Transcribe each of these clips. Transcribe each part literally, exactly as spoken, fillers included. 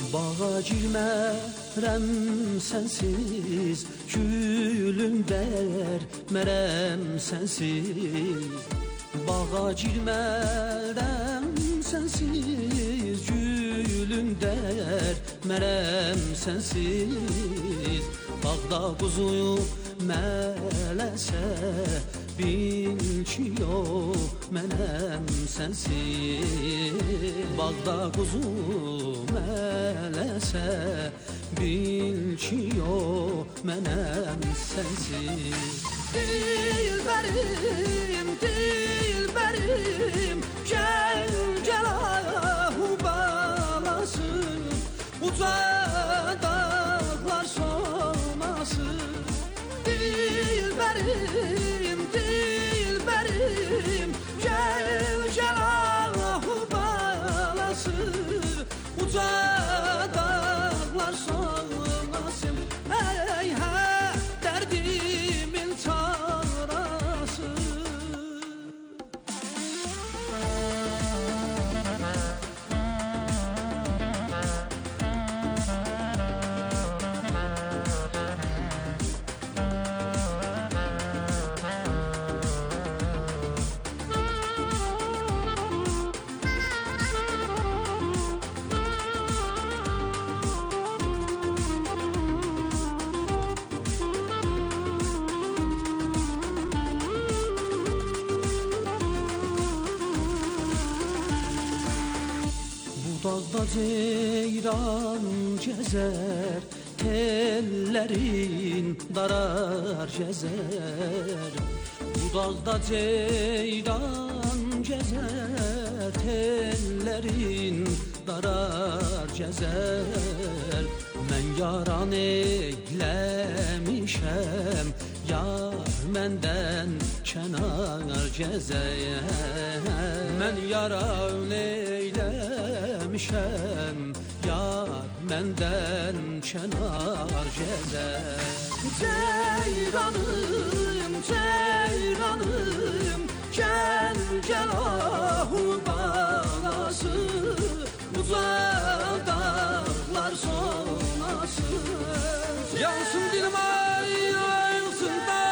Bağa girmərəm sənsiz, gülüm dərmərəm sənsiz. Bağa girmərəm sənsiz, gülüm dərmərəm sənsiz. Bağda quzuyu mələsə, bil ki yox mənəm sənsiz. Bağda quzu mələsə, bil ki yox mənəm sənsiz. Dilbərim, dilbərim, gəl, gəl ahu balası, uca dağlar solmasın. Dilbərim, dilbərim, gəl, gəl ahu balası, uca dağlar solmasın. Ey hə, dərdimin çarası. Dağda ceyran gəzər, tellərin darar gəzər. Bu dağda ceyran gəzər, tellərin darar gəzər. Mən yaran eyləmişəm, yar məndən kənar gəzər. Mən yaran eyləmişəm, yar məndən kənar gəzər. Ceyranım, ceyranım, gəl, gəl ahu balası, uca dağlar solmasın. Yansın dilim ay, yansın da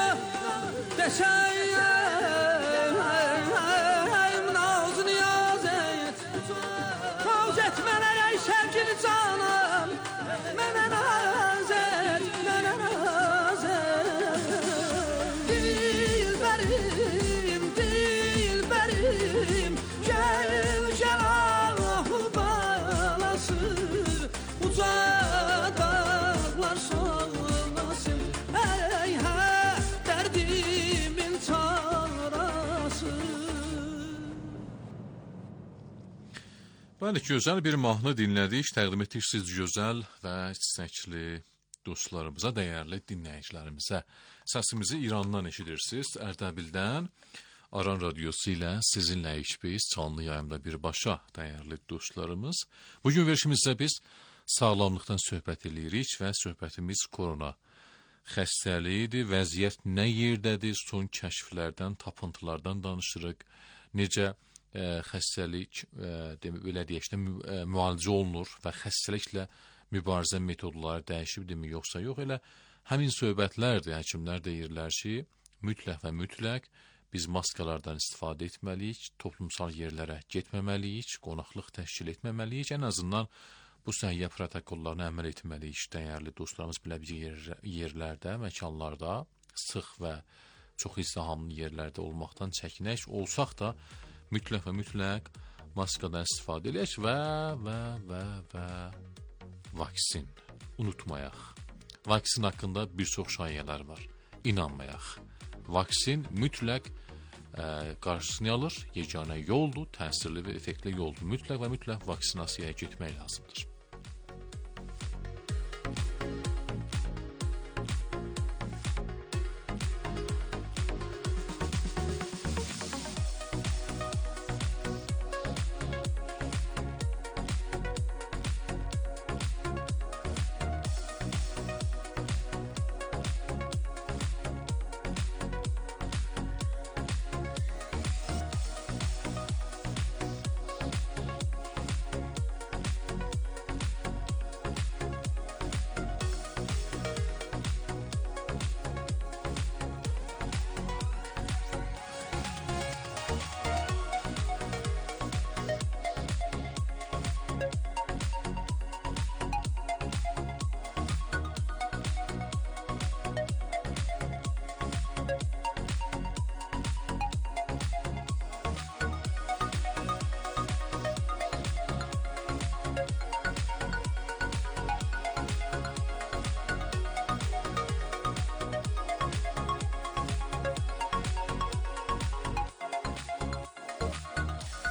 desəyəm, nazını yaz et, naz et mənə ey sevgili canım, mənə naz et, mənə naz et. Dilbərim, dilbərim, gəl, gəl ahu balası, uca dağlar solmasın. Ey hə, dərdimin çarası. Bəli, gözəl bir mahnı dinlədik, təqdim etdik siz gözəl və istəkli dostlarımıza, dəyərli dinləyicilərimizə. Səsimizi İrandan eşidirsiniz, Ərdəbildən. Aran radiosu ilə sizinləyik biz, canlı yayımda birbaşa, dəyərli dostlarımız. Bugün verişimizdə biz sağlamlıqdan söhbət edirik və söhbətimiz korona xəstəliyidir, vəziyyət nə yerdədir, son kəşflərdən, tapıntılardan danışırıq, necə ə, xəstəlik, ə, demə, belə deyək, ə, müalicə olunur və xəstəliklə mübarizə metodları dəyişibdirmi, yoxsa yox, elə həmin söhbətlərdir, həkimlər deyirlər ki, mütləq və mütləq biz maskalardan istifadə etməliyik, toplumsal yerlərə getməməliyik, qonaqlıq təşkil etməməliyik, ən azından bu səhiyyə protokollarına əməl etməliyik. Dəyərli dostlarımız belə bir yer, yerlərdə, məkanlarda, sıx və çox izdihamlı yerlərdə olmaqdan çəkinək, olsaq da mütləq və mütləq maskadan istifadə edək və, və, və, və vaksin unutmayaq. Vaksin haqqında bir çox şayələr var, inanmayaq. Vaksin mütləq ə, qarşısını alır, yeganə yoldur, təsirli və effektli yoldur. Mütləq və mütləq vaksinasiyaya getmək lazımdır.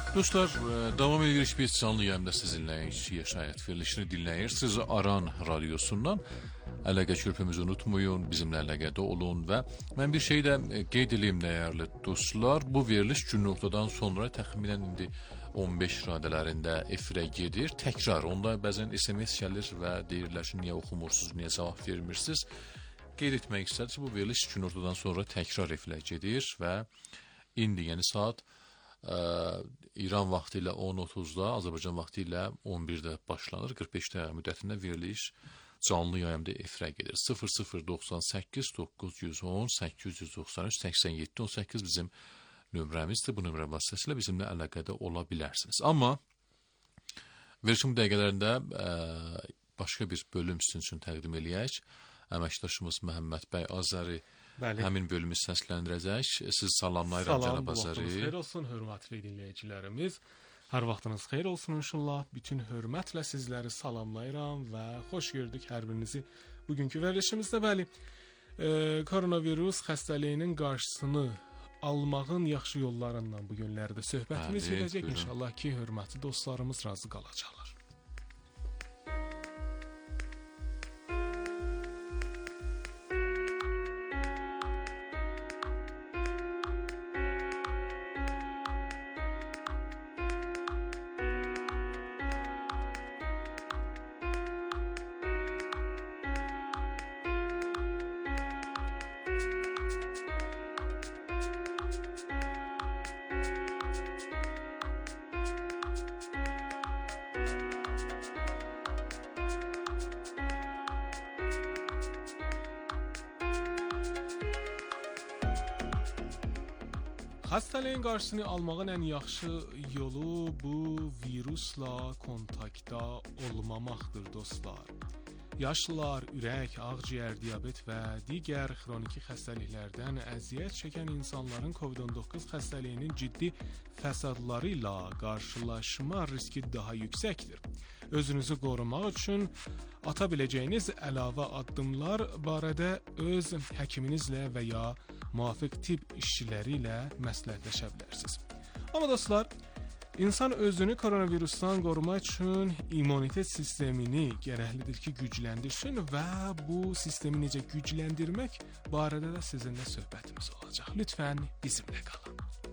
Dostlar, davam edirik biz canlı yayımda sizinlə yaşayət verilişini dinləyirsiniz Aran radiosundan. Əlaqə körpümüzü unutmayın, bizimlə əlaqədə olun və mən bir şey də qeyd edeyim dəyərli dostlar. Bu veriliş günortadan sonra təxminən indi on beş radələrində efirə gedir. Təkrar, onda bəzən S M S gəlir və deyirlər ki, niyə oxumursunuz, niyə cavab vermirsiniz. Qeyd etmək istədim ki, bu veriliş günortadan sonra təkrar efirə gedir və indi, yəni saat Ə, İran vaxtı ilə on otuzda, Azərbaycan vaxtı ilə on birdə başlanır. qırx beş dəqiqə müddətində veriliş canlı yayımda efirə gedir. sıfır sıfır doxsan səkkiz doqquz yüz on səkkiz yüz doxsan üç səksən yeddi on səkkiz bizim nömrəmizdir. Bu nömrə vasitəsilə bizimlə əlaqədə ola bilərsiniz. Amma verişin dəqiqələrində ə, başqa bir bölüm sizin üçün təqdim eləyək. Əməkdaşımız Məhəmməd bəy Azəri Bəli. Həmin bölümü səsləndirəcək. Siz salamlayıram Salam, cənab Azəri. Salam, xeyir olsun, hörmətli dinləyicilərimiz. Hər vaxtınız xeyir olsun inşallah. Bütün hörmətlə sizləri salamlayıram və xoş gördük hər birinizi bugünkü verilişimizdə. Bəli, e, koronavirus xəstəliyinin qarşısını almağın yaxşı yollarından bu günlərdə söhbətimiz gedəcək. İnşallah ki, hörmətli dostlarımız razı qalacaqlar. Xəstəliyin qarşısını almağın ən yaxşı yolu bu virusla kontaktda olmamaqdır dostlar. Yaşlılar, ürək, ağciyər, diabet və digər xroniki xəstəliklərdən əziyyət çəkən insanların COVID on doqquz xəstəliyinin ciddi fəsadları ilə qarşılaşma riski daha yüksəkdir. Özünüzü qorumaq üçün ata biləcəyiniz əlavə addımlar barədə öz həkiminizlə və ya müvafiq tibb işçiləri ilə məsləhətləşə bilərsiniz. Amma dostlar, İnsan özünü koronavirusdan qorumaq üçün immunitet sistemini gərəklidir ki, gücləndirsin və bu sistemi necə gücləndirmək barədə də sizinlə söhbətimiz olacaq. Lütfən bizimlə qalın.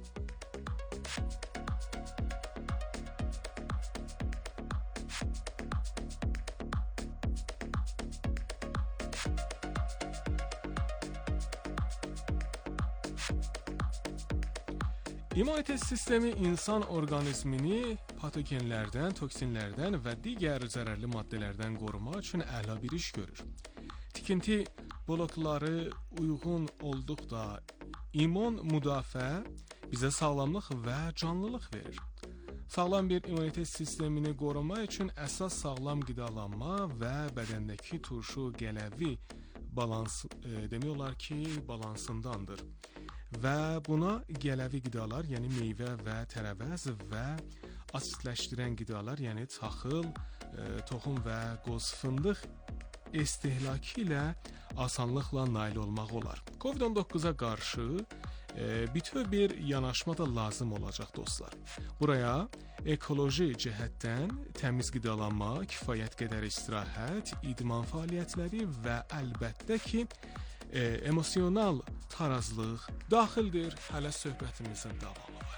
İmmunitet sistemi insan orqanizmini patogenlərdən, toksinlərdən və digər zərərli maddələrdən qorumaq üçün əla bir iş görür. Tikinti blokları uyğun olduqda immun müdafiə bizə sağlamlıq və canlılıq verir. Sağlam bir immunitet sistemini qorumaq üçün əsas sağlam qidalanma və bədəndəki turşu gələvi balans, e, demək olar ki, balansındandır. Və buna gələvi qidalar, yəni meyvə və tərəvəz və asitləşdirən qidalar, yəni taxıl, e, toxum və qoz fındıq istehlakı ilə asanlıqla nail olmaq olar. COVID on doqquza qarşı e, bütöv bir yanaşma da lazım olacaq dostlar. Buraya ekoloji cəhətdən təmiz qidalanma, kifayət qədər istirahət, idman fəaliyyətləri və əlbəttə ki, E, emosional tarazlıq daxildir. Hələ söhbətimizin davamı var.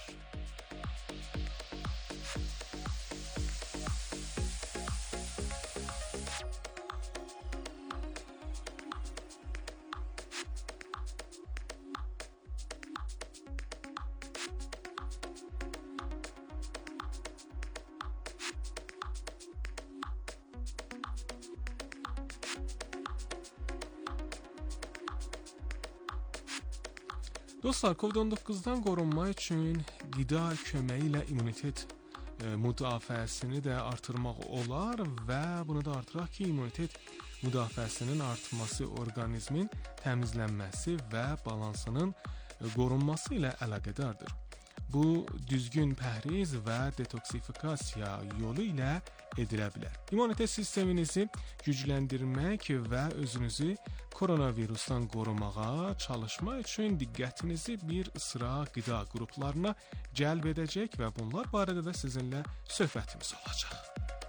Dostlar, COVID on doqquzdan qorunmaq üçün qida köməyi ilə immunitet e, müdafiəsini də artırmaq olar və bunu da artıraq ki, immunitet müdafiəsinin artması orqanizmin təmizlənməsi və balansının e, qorunması ilə əlaqədardır. bu düzgün pəhriz və detoksifikasiya yolu ilə edilə bilər. İmmunitet sisteminizi gücləndirmək və özünüzü koronavirusdan qorumağa çalışmaq üçün diqqətinizi bir sıra qida qruplarına cəlb edəcək və bunlar barədə də sizinlə söhbətimiz olacaq.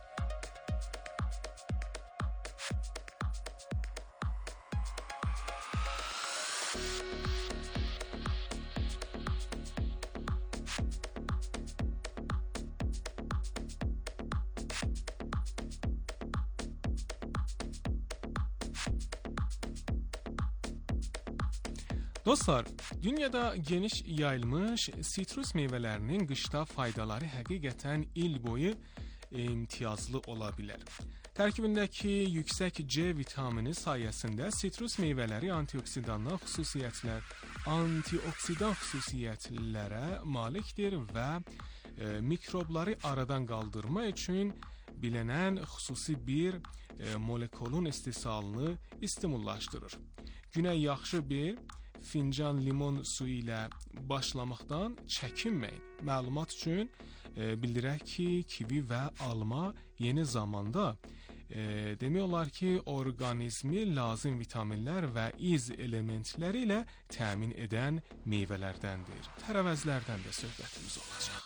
Dostlar, dünyada geniş yayılmış sitrus meyvələrinin qışda faydaları həqiqətən il boyu imtiyazlı ola bilər. Tərkibindəki yüksək C vitamini sayəsində sitrus meyvələri antioksidanlar xüsusiyyətlər, antioksidan xüsusiyyətlərə malikdir və e, mikrobları aradan qaldırma üçün bilənən xüsusi bir e, molekulun istehsalını stimullaşdırır. Günə yaxşı bir fincan limon suyu ilə başlamaqdan çəkinməyin. Məlumat üçün e, bildirək ki, kivi və alma yeni zamanda e, demək olar ki, orqanizmi lazım vitaminlər və iz elementləri ilə təmin edən meyvələrdəndir. Tərəvəzlərdən də söhbətimiz olacaq.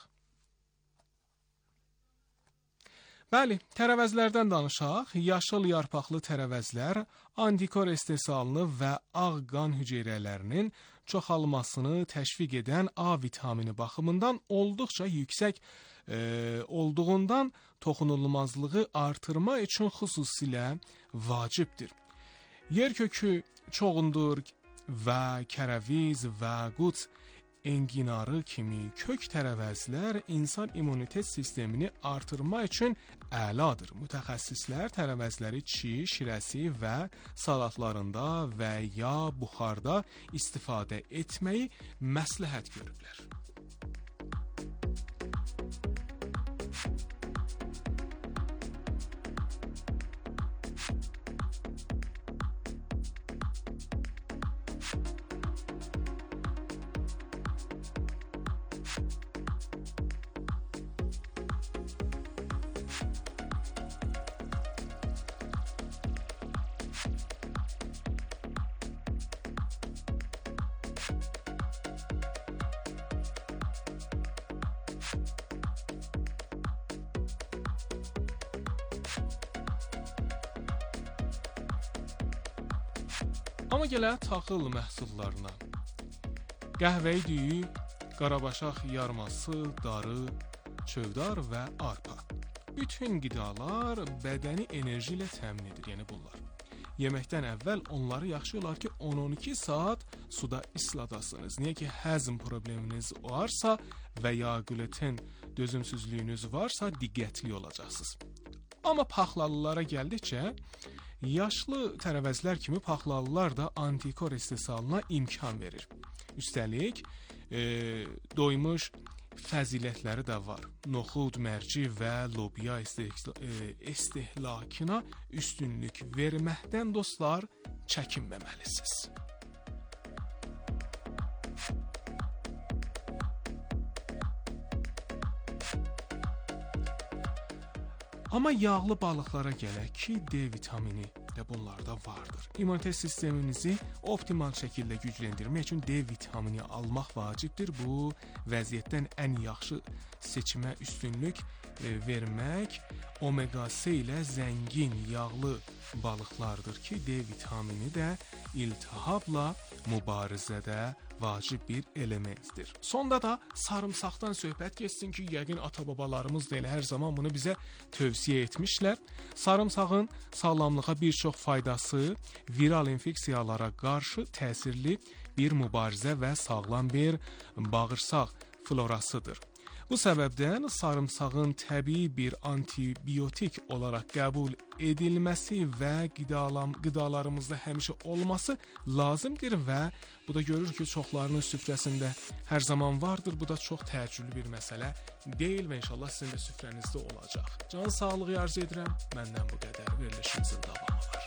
Bəli, tərəvəzlərdən danışaq. Yaşıl yarpaqlı tərəvəzlər antikor istehsalını və ağ qan hüceyrələrinin çoxalmasını təşviq edən A vitamini baxımından olduqca yüksək e, olduğundan toxunulmazlığı artırma üçün xüsusilə vacibdir. Yerkökü çoğundur və kərəviz və qut enginarı kimi kök tərəvəzlər insan immunitet sistemini artırma üçün əladır. Mütəxəssislər tərəvəzləri çi, şirəsi və salatlarında və ya buxarda istifadə etməyi məsləhət görüblər. Amma gələ taxıl məhsullarına. Qəhvəyi düyü, qarabaşaq yarması, darı, çövdar və arpa. Bütün qidalar bədəni enerji ilə təmin edir, yəni bunlar. Yeməkdən əvvəl onları yaxşı olar ki, on on iki saat suda isladasınız. Niyə ki, həzm probleminiz varsa və ya gluten dözümsüzlüyünüz varsa diqqətli olacaqsınız. Amma paxlalılara gəldikcə, yaşlı tərəvəzlər kimi paxlalılar da antikor istehsalına imkan verir. Üstəlik, e, doymuş fəzilətləri də var. Noxud, mərci və lobya istehlakına üstünlük verməkdən dostlar çəkinməməlisiniz. Amma yağlı balıqlara gələk ki, D vitamini də bunlarda vardır. İmmunitet sisteminizi optimal şəkildə gücləndirmək üçün D vitamini almaq vacibdir. Bu vəziyyətdən ən yaxşı seçimə üstünlük e, vermək omega C ilə zəngin yağlı balıqlardır ki, D vitamini də iltihabla mübarizədə vacib bir elementdir. Sonda da sarımsaqdan söhbət geçsin ki, yəqin ata-babalarımız da elə hər zaman bunu bizə tövsiyə etmişlər. Sarımsağın sağlamlığa bir çox faydası, viral infeksiyalara qarşı təsirli bir mübarizə və sağlam bir bağırsaq florasıdır. Bu səbəbdən sarımsağın təbii bir antibiotik olaraq qəbul edilməsi və qidalam, qidalarımızda həmişə olması lazımdır və bu da görür ki, çoxlarının süfrəsində hər zaman vardır. Bu da çox təəccüblü bir məsələ deyil və inşallah sizin də süfrənizdə olacaq. Can sağlığı arzu edirəm. Məndən bu qədər. Verilişimizin davamı var.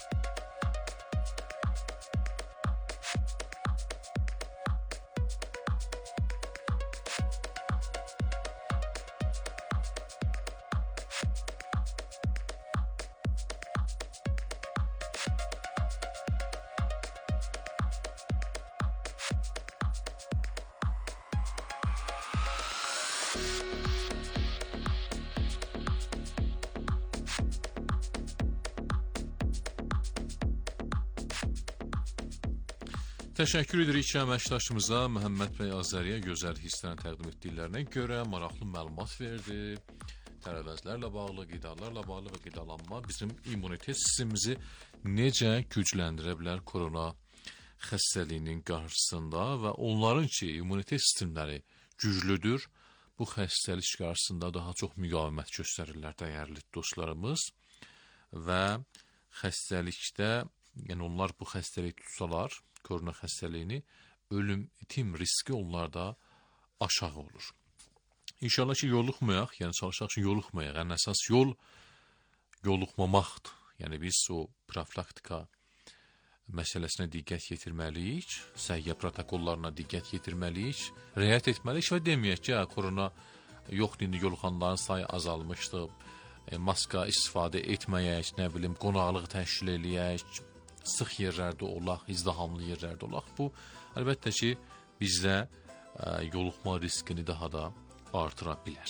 Təşəkkür edirik ki, əməkdaşımıza Məhəmməd bəy Azəriyə gözəl hisslərini təqdim etdiklərinə görə maraqlı məlumat verdi. Tərəvəzlərlə bağlı, qidalarla bağlı və qidalanma bizim immunitet sistemimizi necə gücləndirə bilər korona xəstəliyinin qarşısında və onların ki, immunitet sistemləri güclüdür, bu xəstəlik qarşısında daha çox müqavimət göstərirlər dəyərli dostlarımız və xəstəlikdə, yəni onlar bu xəstəlik tutsalar, korona xəstəliyini, ölüm, itim riski onlarda aşağı olur. İnşallah ki, yoluxmayaq, yəni çalışaq ki, yoluxmayaq. Ən əsas yol yoluxmamaqdır. Yəni biz o profilaktika məsələsinə diqqət yetirməliyik, səhiyyə protokollarına diqqət yetirməliyik, riayət etməliyik və deməyək ki, korona yoxdur, indi yoluxanların sayı azalmışdır, e, maska istifadə etməyək, nə bilim, qonaqlıq təşkil eləyək, sıx yerlərdə olaq, izdihamlı yerlərdə olaq. Bu, əlbəttə ki, bizdə ə, yoluxma riskini daha da artıra bilər.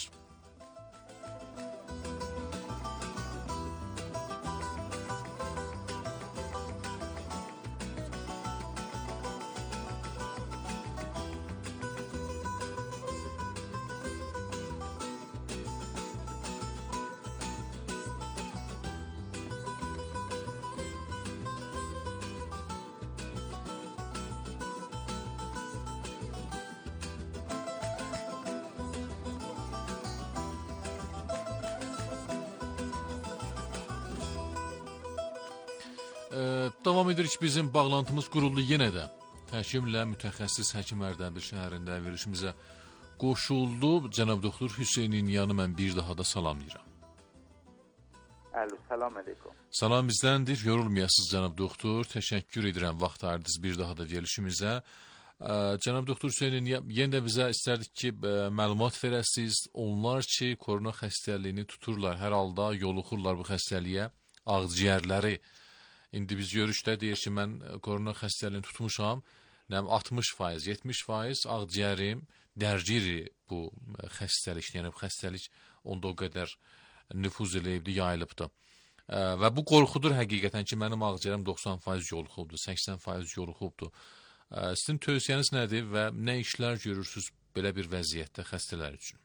Ee, davam edirik, bizim bağlantımız quruldu yenə də. Həkimlə mütəxəssis həkim Ərdəbil şəhərində verilişimizə qoşuldu. Cənab doktor Hüseynin yanı mən bir daha da salamlayıram. Alo, salam aleykum. Salam bizdəndir, yorulmayasınız cənab doktor. Təşəkkür edirəm vaxt ayırdınız bir daha da verilişimizə. Ee, cənab doktor Hüseynin, yenə də bizə istərdik ki, ə, məlumat verəsiniz. Onlar ki, korona xəstəliyini tuturlar, hər halda yoluxurlar bu xəstəliyə, ağciyərləri. İndi biz görüşdə deyir ki, mən korona xəstəliyini tutmuşam, altmış faiz, yetmiş faiz ağciyərim dərgiri bu xəstəlik, yəni bu xəstəlik onda o qədər nüfuz eləyibdi, yayılıbdı. Və bu qorxudur həqiqətən ki, mənim ağciyərim doxsan faiz yoluxubdu, səksən faiz yoluxubdu. Sizin tövsiyəniz nədir və nə işlər görürsünüz belə bir vəziyyətdə xəstələr üçün?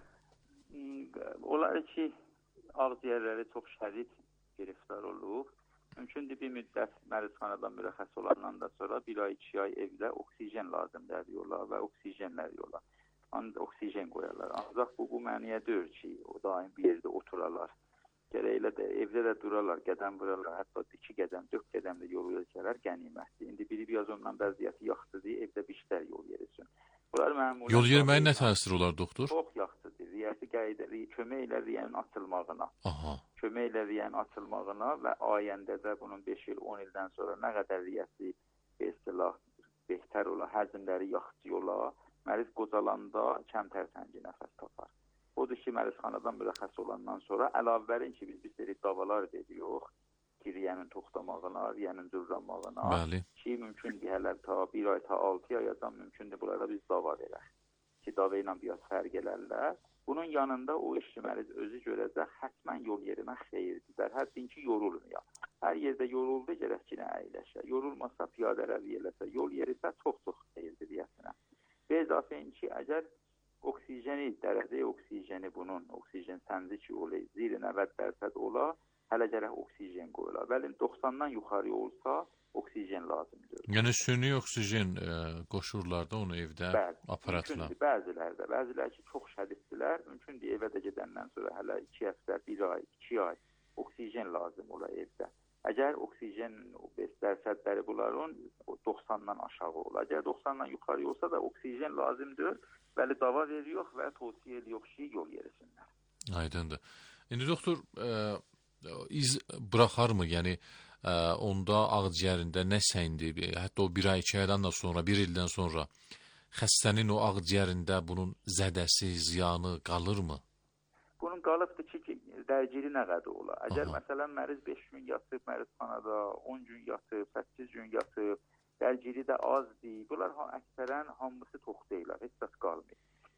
Olar ki, ağciyərləri çox şədid giriftar olub. Mümkündür bir müddət məruzxanadan mürəxəs olandan da sonra bir ay, iki ay evdə oksijen lazımdır diyorlar və oksijenlər yola. Oksijen qoyarlar. Ancaq bu, bu məniyə deyir ki, o daim bir yerdə oturarlar. Gərəklə də evdə də durarlar, qədəm vurarlar, hətta iki qədəm, dörd qədəm də yol yürüsələr qənimətdir. İndi biri biraz ondan vəziyyəti yaxşıdır, evdə bir yol yerisin. Yol yeriməyin nə təsir olar, doktor? Çox yaxşıdır. Riyəsi qayda, kömək ilə riyənin açılmağına. Aha. Kömək ilə riyənin açılmağına və ayəndə də bunun beş il, on ildən sonra nə qədər riyəsi istilah behtər ola, həzmləri yaxşı ola, məriz qocalanda kəmtər təngi nəfəs tapar. Odur ki, məruzxanadan mürəxəs olandan sonra əlavərin ki, biz bir seri davalar edirik ki, riyənin toxtamağına, riyənin cürranmağına, Bəli. Ki, mümkündür hələ ta bir ay, ta altı ayadan mümkündür bunlara biz dava verək. Ki, dava ilə biraz fərq elərlər. Bunun yanında o işçi məriz özü görəcək, həttmən yol yerimək xeyirdir. Həddin ki, yorulmuyor. Hər yerdə yoruldu, gərək ki, nə əyləşə. Yorulmasa, piyadə rəvi eləsə, yol yerisə, çox-çox xeyirdir deyəsinə. Və izafən ki, əgər oksijeni, dərəcə oksijeni bunun, oksijen səndi ki, olayı, ziri nəvət dərsəd ola, hələ gərək oksijen qoyula. Bəli, doxsandan yuxarı olsa, oksijen lazımdır. Yəni süni oksijen e, qoşurlar da onu evdə Bəli, aparatla. Mümkündür, bəzilərdə. Bəzilər ki, çox şədiddirlər. Mümkündür, evə də gedəndən sonra hələ iki həftə, bir ay, iki ay oksijen lazım ola evdə. Əgər oksijen dərsadları bunların doxsandan aşağı ola. Əgər doxsandan yuxarı olsa da oksijen lazımdır. Bəli, dava veriyor və tövsiyə ediyor ki, yol yerisinlər. Aydındır. İndi doktor, e, iz bıraxarmı? Yəni Ə, onda ağciyərində nə səndi, hətta o bir ay, iki aydan da sonra, bir ildən sonra xəstənin o ağciyərində bunun zədəsi, ziyanı qalırmı? Bunun qalıbdır ki, ki dərgiri nə qədər ola. Əgər Aha. məsələn məriz beş gün yatıb, məruzxanada on gün yatıb, səkkiz gün yatıb, dərgiri də azdır. Bunlar əksərən hamısı tox deyilər, heç səs qalmır.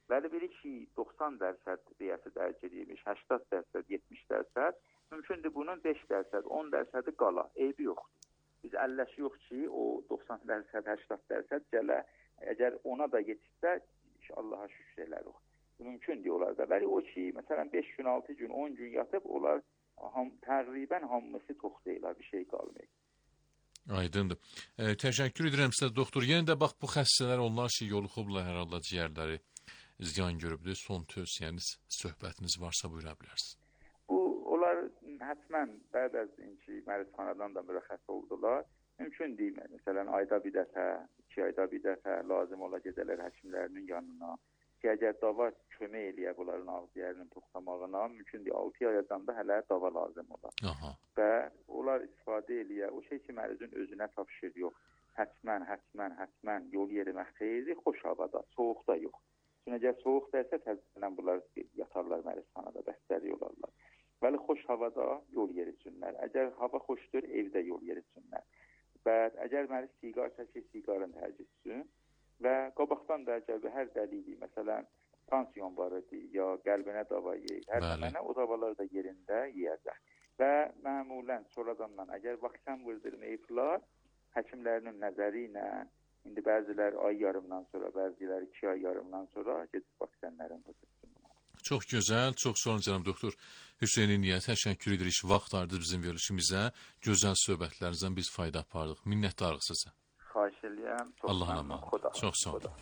Bəli, biri ki, doxsan dərəd riyasə dərc edilmiş, səksən dərəd, yetmiş dərəd, mümkündür bunun beş dərəd, on dərədi qala, eybi yoxdur. Biz əlləş yox ki, o doxsan dərəd, səksən dərəd gələ, əgər ona da yetişsə, Allaha şükür elərik. Mümkün deyirlər də. Bəli, o ki, məsələn, beş gün, altı gün, on gün yatıb, onlar ham, təqribən hamısı tox deyirlər, bir şey qalmayır. Aydındır. E, təşəkkür edirəm sizə, doktor. Yenə də bax, bu xəstələr, onlar ki, yoluxublar hər halda ciyərləri ziyan görübdür. Son tövsiyəniz, söhbətiniz varsa buyura bilərsiniz. Bu, onlar hətmən bəzi ki, məruzxanadan da mürəxəs oldular. Mümkün deyil, məsələn, ayda bir dəfə, iki ayda bir dəfə lazım ola gedələr həkimlərinin yanına. Ki, əgər dava kömək eləyə bunların ağziyərinin toxtamağına, mümkün deyil, altı ayadan da hələ dava lazım olar. Aha. Və onlar istifadə eləyə, o şey ki, məruzun özünə tapşır, yox. Hətmən, hətmən, hətmən yol yerimək xeyirdir, xoş havada, soğuqda yox. Çünki əgər soğuq dərsə, təzələn bunlar yatarlar məruzxanada, bəstəri olarlar. Bəli, xoş havada yol yeritsinlər. Əgər hava xoşdur, evdə yol yeritsinlər. Və əgər məni siqar çəkir, siqarın tərcihsin və qabaqdan da əgər hər dəlili, məsələn, tansiyon var idi, ya qəlbinə dava yeyir, hər mənə o davalar da yerində yeyəcək. Və məmulən sonradan əgər vaksin vurdurmayıblar, həkimlərinin nəzəri ilə, indi bəzilər ay yarımdan sonra, bəziləri iki ay yarımdan sonra gedib vaksinlərin vurdursunlar. Çox gözəl, çox sağ olun cənab doktor Hüseyn İnniyə təşəkkür edirik. Vaxt ayırdınız bizim verilişimizə, gözəl söhbətlərinizdən biz fayda apardıq. Minnətdarıq sizə. Xahiş edirəm. Allah'a emanet. Çox sağ olun.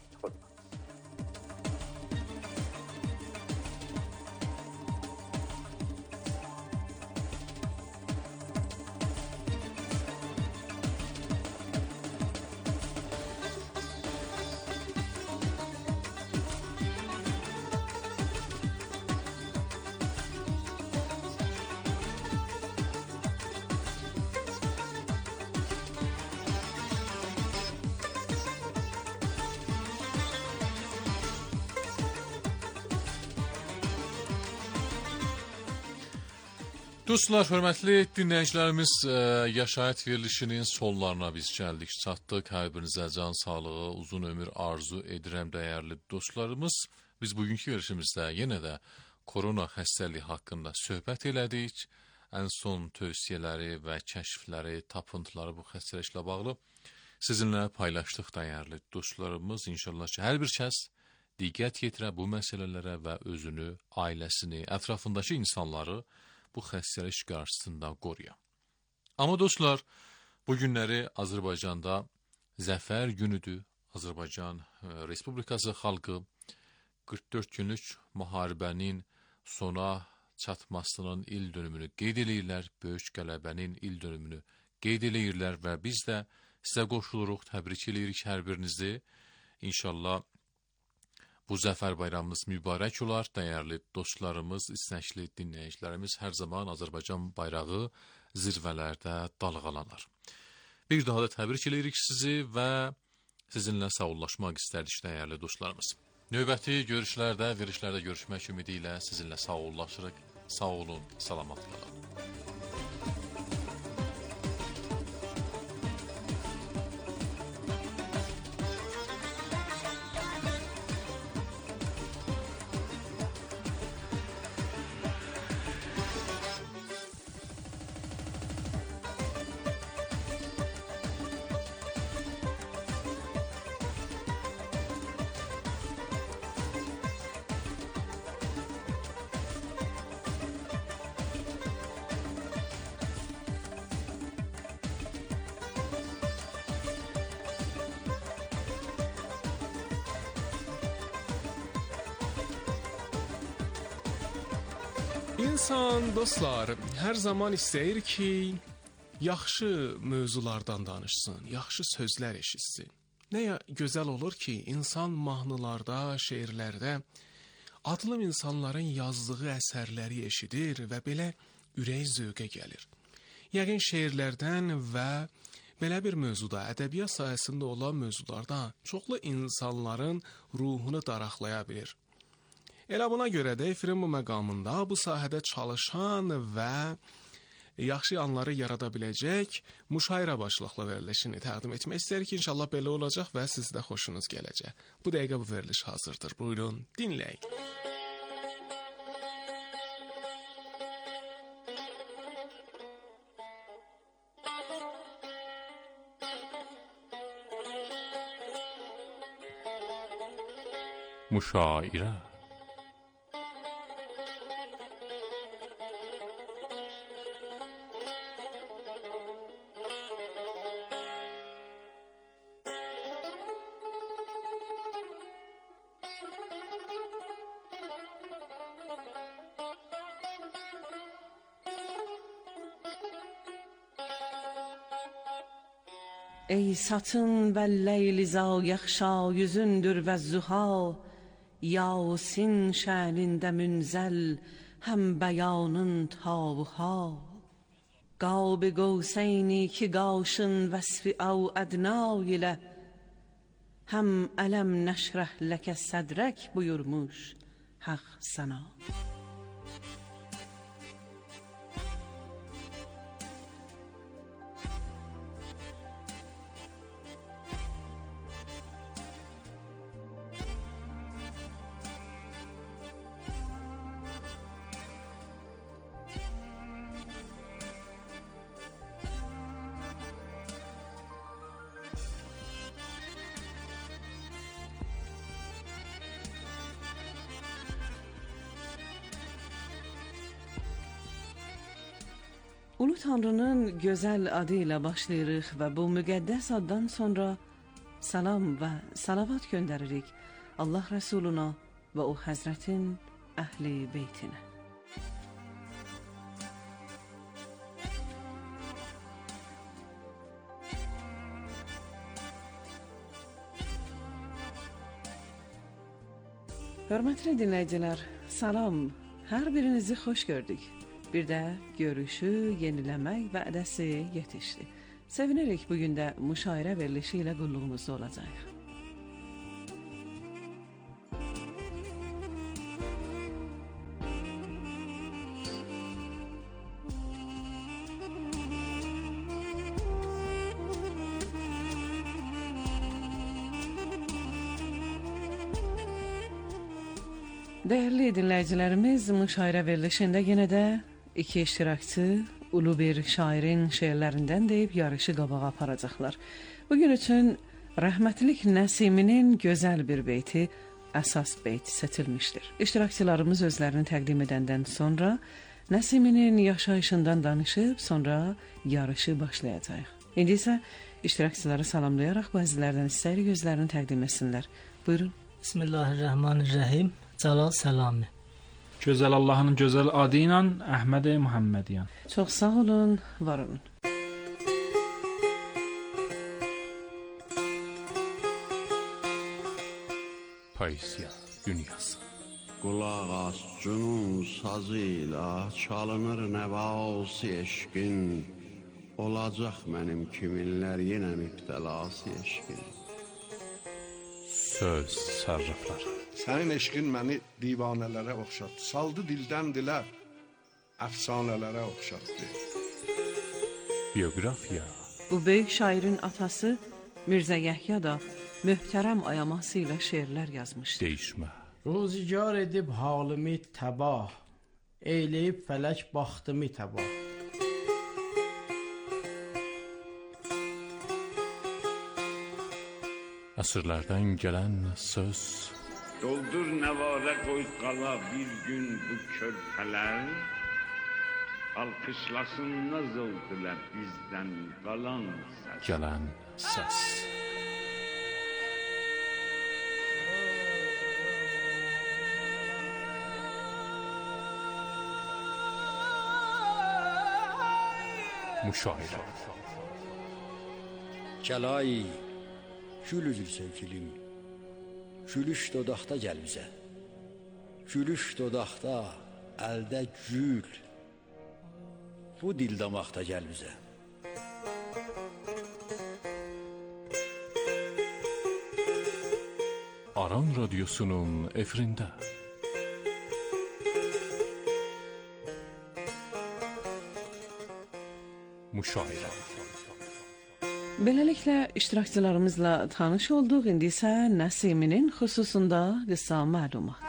Dostlar, hörmətli dinləyicilərimiz, yaşayət verilişinin sonlarına biz gəldik, çatdıq. Hər birinizə can sağlığı, uzun ömür arzu edirəm dəyərli dostlarımız. Biz bugünkü verilişimizdə yenə də korona xəstəliyi haqqında söhbət elədik. Ən son tövsiyələri və kəşfləri, tapıntıları bu xəstəliklə bağlı sizinlə paylaşdıq dəyərli dostlarımız. İnşallah ki, hər bir kəs diqqət yetirə bu məsələlərə və özünü, ailəsini, ətrafındakı insanları bu xəstəlik qarşısında qoruya. Amma dostlar, bu günləri Azərbaycanda zəfər günüdür. Azərbaycan Respublikası xalqı qırx dörd günlük müharibənin sona çatmasının il dönümünü qeyd edirlər, böyük qələbənin il dönümünü qeyd edirlər və biz də sizə qoşuluruq, təbrik edirik hər birinizi. İnşallah bu zəfər bayramımız mübarək olar, dəyərli dostlarımız, istəkli dinləyicilərimiz hər zaman Azərbaycan bayrağı zirvələrdə dalğalanar. Bir daha da təbrik edirik sizi və sizinlə sağollaşmaq istərdik dəyərli dostlarımız. Növbəti görüşlərdə, verilişlərdə görüşmək ümidi ilə sizinlə sağollaşırıq. Sağ olun, salamatla qalın. İnsan, dostlar, hər zaman istəyir ki, yaxşı mövzulardan danışsın, yaxşı sözlər eşitsin. Nə gözəl olur ki, insan mahnılarda, şeirlərdə adlı insanların yazdığı əsərləri eşidir və belə ürək zövqə gəlir. Yəqin şeirlərdən və belə bir mövzuda, ədəbiyyat sahəsində olan mövzularda çoxlu insanların ruhunu daraqlaya bilir. Elə buna görə də efirin bu məqamında bu sahədə çalışan və yaxşı anları yarada biləcək müşairə başlıqlı verilişini təqdim etmək istəyirik ki, inşallah belə olacaq və sizə də xoşunuz gələcək. Bu dəqiqə bu veriliş hazırdır. Buyurun, dinləyin. Müşairə. Ey satın və leyliza yaxşa yüzündür və züha, Yasin şənində münzəl həm bəyanın tabuha. Qab qavseyni ki qaşın vəsfi av ədna ilə, həm ələm nəşrəh ləkə sədrək buyurmuş haq sana. Ulu Tanrının gözəl adı ilə başlayırıq və bu müqəddəs addan sonra salam və salavat göndəririk Allah Rəsuluna və o Həzrətin əhli beytinə. Hörmətli dinləyicilər, salam, hər birinizi xoş gördük. Bir də görüşü yeniləmək vədəsi yetişdi. Sevinərək bugün də müşairə verilişi ilə qulluğumuzda olacaq. Dəyərli dinləyicilərimiz, müşairə verilişində yenə də İki iştirakçı ulu bir şairin şeirlərindən deyib yarışı qabağa aparacaqlar. Bugün üçün rəhmətlik Nəsiminin gözəl bir beyti əsas beyt seçilmişdir. İştirakçılarımız özlərini təqdim edəndən sonra Nəsiminin yaşayışından danışıb, sonra yarışı başlayacaq. İndi isə iştirakçıları salamlayaraq bəzilərdən istəyirik özlərini təqdim etsinlər. Buyurun. Bismillahirrahmanirrahim. Cəlal Səlami. Gözəl Allahın gözəl adı ilə Əhməd Muhammediyan. Çox sağ olun, var olun. Poeziya dünyası. Qulaq as cünun sazı ilə çalınır nəvası eşqin, olacaq mənim kiminlər yenə mübtəlası eşqin. Söz sərrafları. Sənin eşqin məni divanələrə oxşatdı, saldı dildən dilə, əfsanələrə oxşatdı. Biografiya. Bu böyük şairin atası Mirzə Yəhya da möhtərəm ayaması ilə şeirlər yazmışdı. Değişmə. Ruzigar edib halimi təbah, eyləyib fələk baxtımı təbah. Əsrlərdən gələn söz. Doldur nəvarə qoy qala bir gün bu körpələr, alqışlasın naz oldular bizdən qalan səs. Gələn səs. Müşairə. Gəlay, gül üzül sevgilim, gülüş dodaqda gəl bizə. Gülüş dodaqda, əldə gül, bu dil damaqda gəl bizə. Aran Radyosu'nun efrində. müşairə. Beləliklə iştirakçılarımızla tanış olduq. İndi isə Nəsiminin xüsusunda qısa məlumat.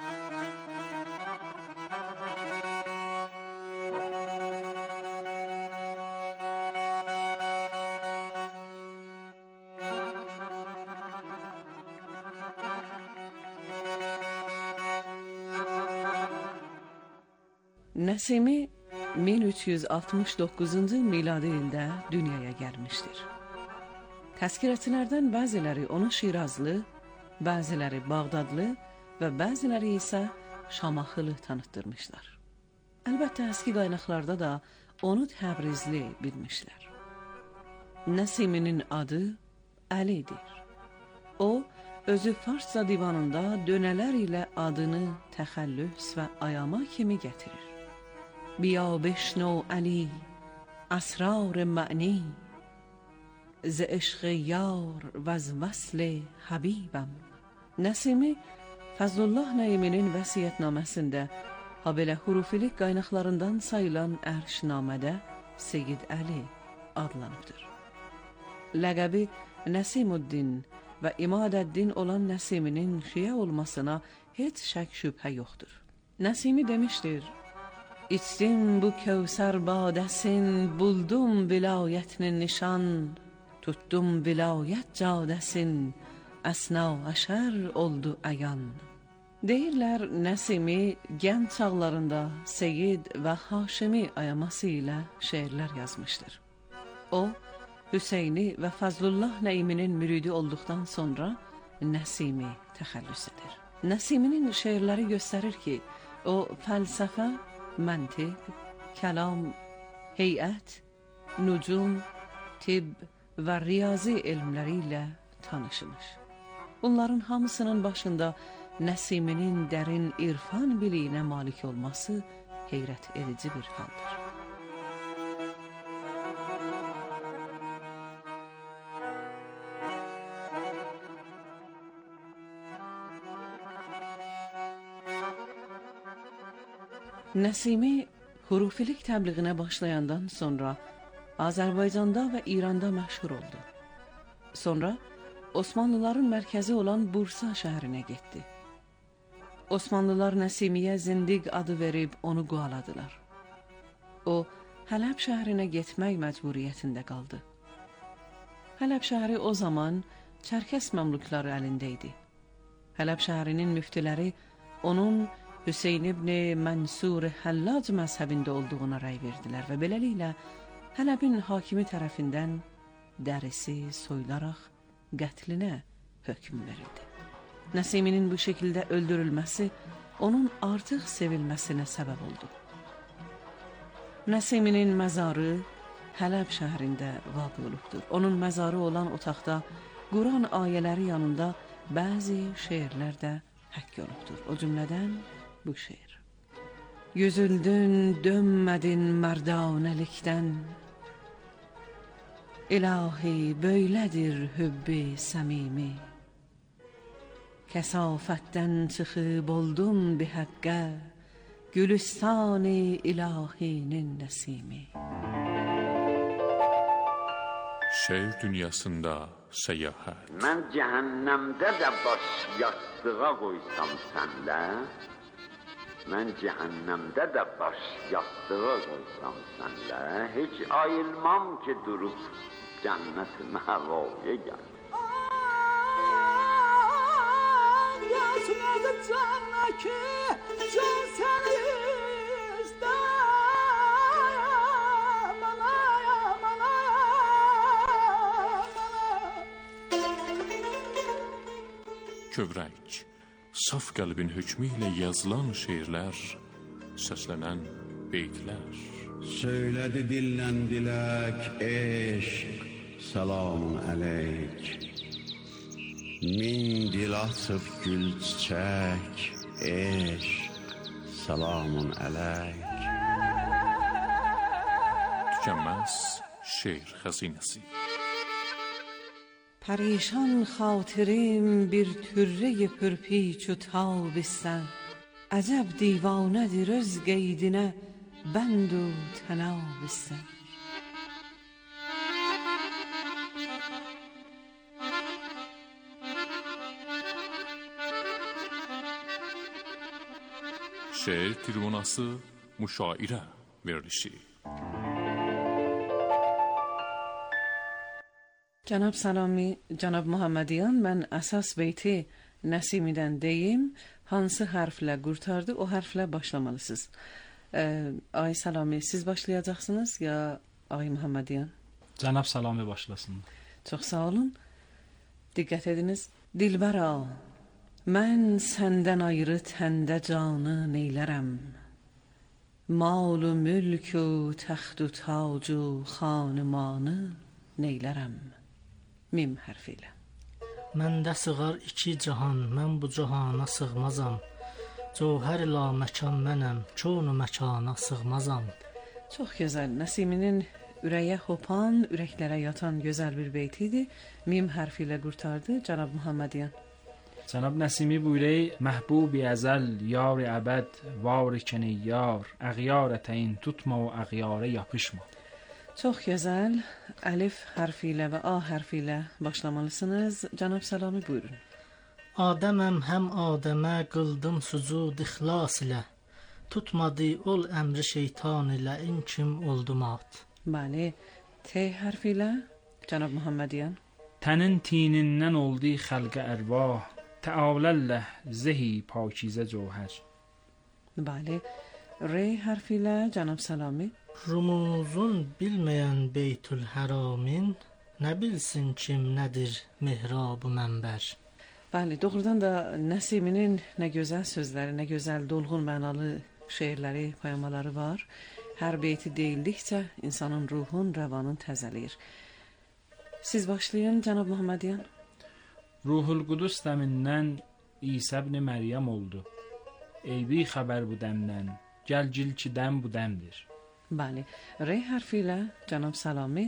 Nəsimi min üç yüz altmış doqquzuncu miladi ildə dünyaya gəlmişdir. Təzkirəçilərdən bəziləri onu Şirazlı, bəziləri Bağdadlı və bəziləri isə Şamaxılı tanıtdırmışlar. Əlbəttə, əski qaynaqlarda da onu Təbrizli bilmişlər. Nəsiminin adı Əlidir. O, özü Farsça divanında dönələr ilə adını təxəllüs və ayama kimi gətirir. بیا بشنو علی اسرار معنی ز عشق یار و از وصل حبیبم. Nəsimi Fəzlullah Nəiminin vəsiyyətnaməsində habelə hurufilik qaynaqlarından sayılan ərşnamədə Seyyid Əli adlanıbdır. Ləqəbi Nəsimuddin və İmadəddin olan Nəsiminin şiə olmasına heç şək şübhə yoxdur. Nəsimi demişdir: İçdim bu kevser badesin, buldum vilayetini nişan, tuttum vilayet cadesin, əsna əşər oldu əyan. Deyirlər, Nəsimi gənc çağlarında Seyyid və Haşimi ayaması ilə şeirlər yazmışdır. O, Hüseyni və Fəzlullah Nəiminin müridi olduqdan sonra Nəsimi təxəllüs edir. Nəsiminin şeirləri göstərir ki, o fəlsəfə, məntiq, kəlam, heyət, nucum, tibb və riyazi elmləri ilə tanışmış. Bunların hamısının başında Nəsiminin dərin irfan biliyinə malik olması heyrət edici bir haldır. Nəsimi hurufilik təbliğinə başlayandan sonra Azərbaycanda və İranda məşhur oldu. Sonra Osmanlıların mərkəzi olan Bursa şəhərinə getdi. Osmanlılar Nəsimiyə Zindiq adı verib onu qovaladılar. O, Hələb şəhərinə getmək məcburiyyətində qaldı. Hələb şəhəri o zaman Çərkəs məmlukları əlində idi. Hələb şəhərinin müftiləri onun Hüseyn ibn Mənsur Həllac məzhəbində olduğuna rəy verdilər və beləliklə Hələbin hakimi tərəfindən dərisi soyularaq qətlinə hökm verildi. Nəsiminin bu şəkildə öldürülməsi onun artıq sevilməsinə səbəb oldu. Nəsiminin məzarı Hələb şəhərində vaqe olubdur. Onun məzarı olan otaqda Quran ayələri yanında bəzi şeirlər də həkk olubdur. O cümlədən bu şeir: Yüzüldün, dönmədin mərdanəlikdən, İlahi böylədir hübbi səmimi, kəsafətdən çıxıb oldun bi həqqə, Gülüstan-ı ilahinin nəsimi. Şeir dünyasında səyahət. Mən cəhənnəmdə də baş yastığa qoysam səndə, Mən cəhənnəmdə də baş yastığa qoysam səndə, Heç ayılmam ki durub cənnət məhvaya gəl. Yaşmadı canla ki can səni istəyəm, anayam, anayam. Kövrək, saf qəlbin hökmü ilə yazılan şeirlər, səslənən beytlər. Söylədi dillə dilək, eşq, selamun əleyk. Min dil açıb gül çiçək, eşq, selamun əleyk. Tükənməz şeir xəzinəsi. پریشان خاطریم bir türre pürpiç و تابستن عجب دیوانه دی رز قیدینه بند و تنابستن şeir tribunası müşairə verilişi. Cənab Salami, Cənab Muhammediyan, mən əsas beyti Nəsimidən deyim, hansı hərflə qurtardı, o hərflə başlamalısınız. Ee, Ay Salami, siz başlayacaqsınız ya Ay Muhammediyan? Cənab Salami başlasın. Çox sağ olun. Diqqət ediniz. Dilbəra, mən səndən ayrı təndə canı neylərəm? Mal-u mülk-u təxt-u tac-u xanımanı neylərəm? Mim hərfi ilə. Məndə sığar iki cahan, mən bu cahana sığmazam. Cövhər ilə məkan mənəm, çonu məkana sığmazam. Çox gözəl. Nəsiminin ürəyə hopan, ürəklərə yatan gözəl bir beytidir. Mim hərfi ilə qurtardı. Cənab Muhammediyan. Cənab Nəsimi buyuruyor, məhbubi əzəl, yar-i əbəd, var-i kəniyyar, əğyar təyin tutma və əğyara yapışma. Çox gözəl. Əlif hərfi ilə və A hərfi ilə başlamalısınız. Cənab Salami buyurun. Adəməm həm Adəmə qıldım sucud ixlas ilə. Tutmadı ol əmri şeytan ilə in kim oldu mat. Bəli. T hərfi ilə Cənab Muhammediyan. Tənin tinindən oldu xəlqə ərvah, təaləlləh zehi pakizə cövhər. Bəli. R hərfi ilə Cənab Salami. Rumuzun bilməyən Beytül Həramin, nə bilsin kim nədir mehrab-ı mənbər. Bəli, doğrudan da Nəsiminin nə gözəl sözləri, nə gözəl dolğun mənalı şeirləri, poemaları var. Hər beyti deyildikcə insanın ruhun, rəvanın təzəliyir. Siz başlayın, Cənab Muhammediyan. Ruhul Qudus dəmindən İsa ibn Məryəm oldu. Eybi xəbər bu dəmdən, gəl gil ki dəm bu dəmdir. Bəli. R hərfi ilə Cənab Salami.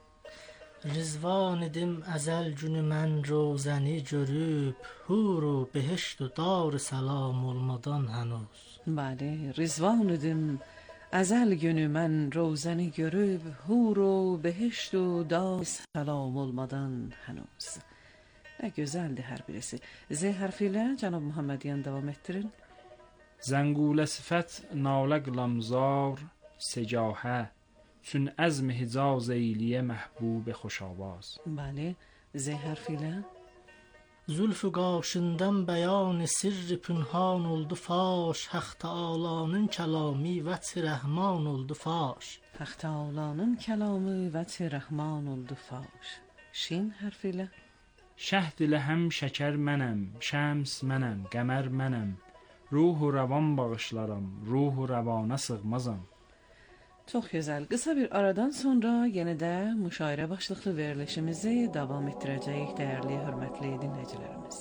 Rizvan idim əzəl günü mən rozəni görüb, huru behişt-u dar salam olmadan hənuz. Bəli. Rizvan idim əzəl günü mən rozəni görüb, huru behişt-u dar salam olmadan hənuz. Nə gözəldir hər birisi. Z hərfi ilə Cənab Muhammediyan davam etdirin. Zəngulə sifət nalə qılamzar سجاحه چون عزم حجاز ایلیه محبوب خوش آواز. بله. ز حرف ilə Zülfü qaşından bəyan sirri pünhan oldu faş, Haq Taalanın kəlami və rəhman oldu faş. Haq Taalanın kəlamı və rəhman oldu faş. Şin hərfi ilə Şəhd ilə həm şəkər mənəm, şəms mənəm, qəmər mənəm, ruhu rəvan bağışlaram, ruhu rəvana sığmazam. Çox gözəl. Qısa bir aradan sonra yenə də müşairə başlıqlı verilişimizi davam etdirəcəyik, dəyərli, hörmətli dinləyicilərimiz.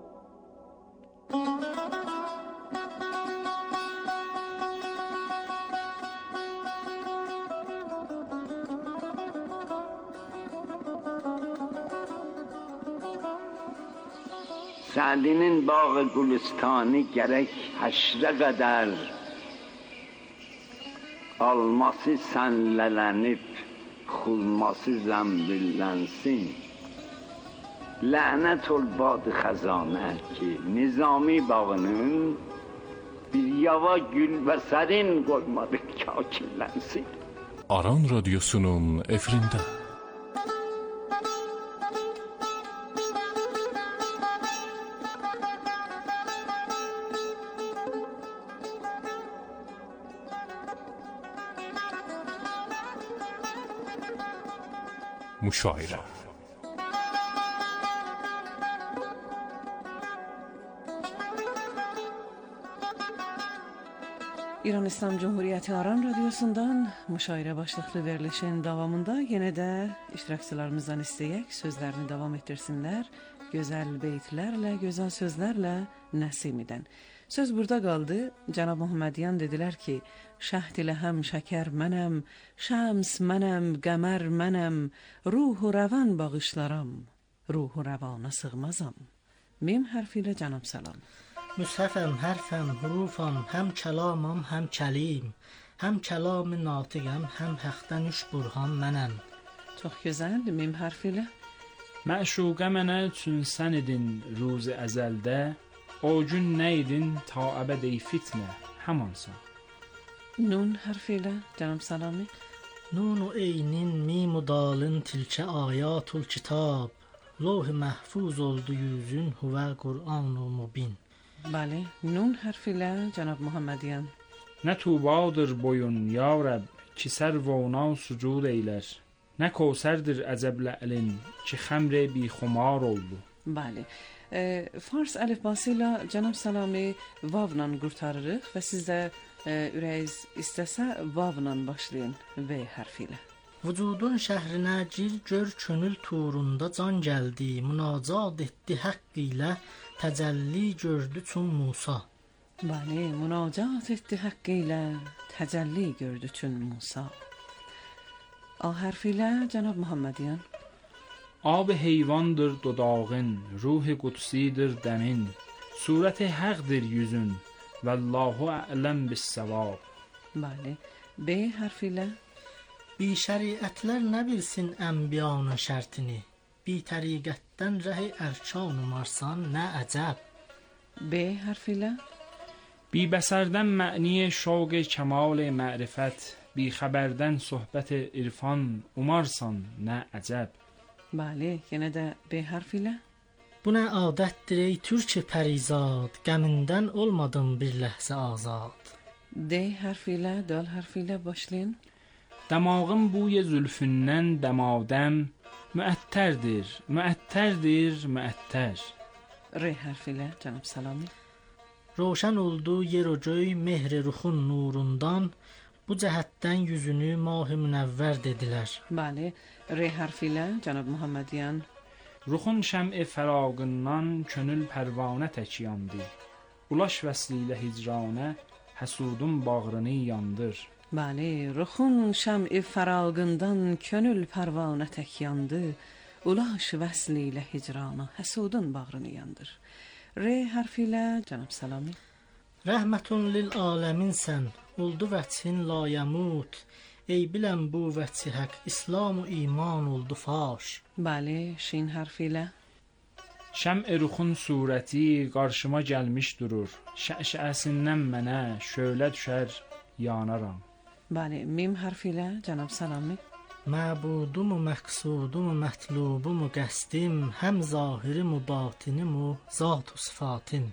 Sədinin bağı Gülüstanı gərək həşrə qədər alması sənlələnib, xulması zəmbillənsin. Lənət ol bad xəzanə ki, Nizami bağının bir yava gül və sərin qoymadı kakillənsin. Aran Radyosu'nun efrində. Müşairə. İran İslam Cumhuriyyəti Aran Radyosu'ndan müşairə başlıqlı verilişin davamında yenə də iştirakçılarımızdan istəyək, sözlərini davam etdirsinlər. Gözəl beytlərlə, gözəl sözlərlə Nəsimidən. Söz burada qaldı. Cənab Muhammediyan dedilər ki, şəhd ilə həm şəkər mənəm, şəms mənəm, qəmər mənəm, ruhu rəvan bağışlaram, ruhu rəvana sığmazam. Mim hərfi ilə Cənab Salam. Müshəfəm, hərfəm, hurufam, həm kəlamam, həm kəlim, həm kəlam-ı natiqəm, həm həqdən üç burhan mənəm. Çox gözəl. Mim hərfi ilə Məşuqə mənə çün sən idin ruzi əzəldə, o gün nə idin ta əbəd-i fitnə, hamansa. Nun hərfi ilə cənab Salami. Nun eynin mim u dalın tilke ayatul kitab. Levh-i mahfuz oldu yüzün huve Kur'an-ı mubin. Bəli, nun hərfi ilə cənab Muhammediyan. Nə tubadır boyun ya Rəbb ki sərvona sucud eylər. Nə kosərdir əcəblə əlin ki xəmr bi xumar oldu. Bəli. E, Fars əlifbası ilə cənab Salami vavla qurtarırıq və siz də e, ürəyiz istəsə vavla başlayın V hərfi ilə. Vücudun şəhrinə gir gör könül turunda can gəldi. Münacat etdi haqq ilə təcəlli gördü çün Musa. Bəli, münacat etdi haqq ilə təcəlli gördü çün Musa. A hərfi ilə cənab Muhammediyan. Ab heyvandır dodağın, ruh-i qudsidir dəmin. Surət-i həqdir yüzün, vəllahu ələm bis-səvab. Bəli, B hərfi ilə. Bi şəriətlər nə bilsin ənbiyanın şərtini. Bi təriqətdən rəhi ərkan umarsan nə əcəb. B hərfi ilə. Bi bəsərdən mə'ni şoq kəmal mərifət, bi xəbərdən söhbət irfan umarsan nə əcəb. Bəli, yenə də B hərfi ilə. Bu nə adətdir ey türk pərizad, qəmindən olmadım bir ləhzə azad. D hərfi ilə, dal hərfi ilə başlayın. Damağın buy zülfündən dəmadəm müəttərdir, müəttərdir, müəttər. R hərfi ilə cənab Salami. Roşan oldu yer o göy mehr ruxun nurundan, bu cəhətdən yüzünü mah-ı münəvvər dedilər. Bəli, R hərfi ilə cənab Muhammediyan. Ruxun şəm-i fərağından könül pərvanə tək yandı. Ulaş vəsli ilə hicranə həsudun bağrını yandır. Bəli, ruxun şəm-i fərağından könül pərvanə tək yandı. Ulaş vəsli ilə hicranə həsudun bağrını yandır. R hərfi ilə cənab Salami. Rəhmətun lil aləminsən, oldu vəçhin layəmut. Ey bilən bu vəçhi həq, İslam u iman oldu faş. Bəli, şin hərfi ilə. Şəm-i ruxun surəti qarşıma gəlmiş durur. Şəşəsindən mənə şölə düşər, yanaram. Bəli, mim hərfi ilə cənab Salami. Məbudumu, məqsudumu, mətlubumu, qəsdim, həm zahirimu, batinimu, zat-u sıfatin.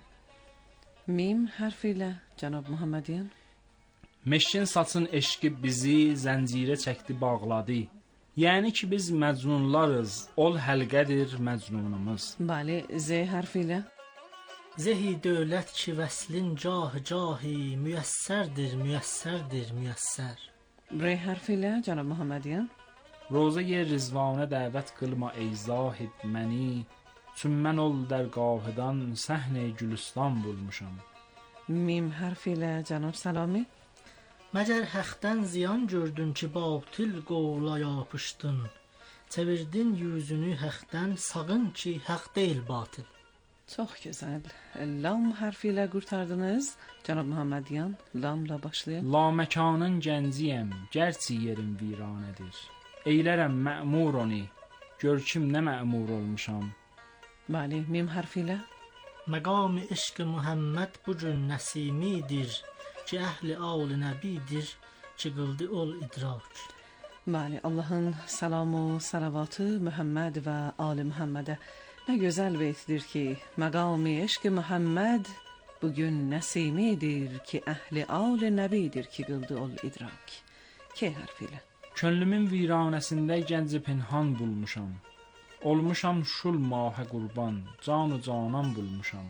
Mim hərfi ilə cənab Muhammediyan. Meşkin saçın eşqi bizi zəncirə çəkdi, bağladı. Yəni ki biz məcnunlarız, ol həlqədir məcnunumuz. Bəli, Z hərfi ilə. Zehi dövlət ki vəslin cah cahi, müyəssərdir, müyəssərdir, müyəssər. R hərfi ilə cənab Muhammediyan. Rozə-i rizvanə dəvət qılma ey zahid məni, çün mən ol dərgahıdan səhnə gülüstan bulmuşam. Mim hərfi ilə cənab Salami. Məgər həqdən ziyan gördün ki batil qovla yapışdın. Çevirdin yüzünü həqdən, sağın ki həq deyil batil. Çox gözəl. Lam hərfi ilə qurtardınız. Cənab Muhammediyan, lamla başlayın. Laməkanın gənciyəm, gərçi yerim viranədir. Eylərəm mə'mur onu, gör kim nə mə'mur olmuşam. Bəli, mim hərfi ilə. Məqam-ı eşq-i Muhammed bu gün nəsimidir, ki əhli al-ı nəbidir, ki qıldı ol idrak. Bəli, Allahın salamı, salavatı Muhammed və ali Muhammedə. Nə gözəl beytdir ki, məqam-ı eşq-i Muhammed bugün nəsimidir, ki əhli al-ı nəbidir, ki qıldı ol idrak. K hərfi ilə. Könlümün viranəsində gənc pinhan bulmuşam. Olmuşam şul mahə qurban, can-ı canan bulmuşam.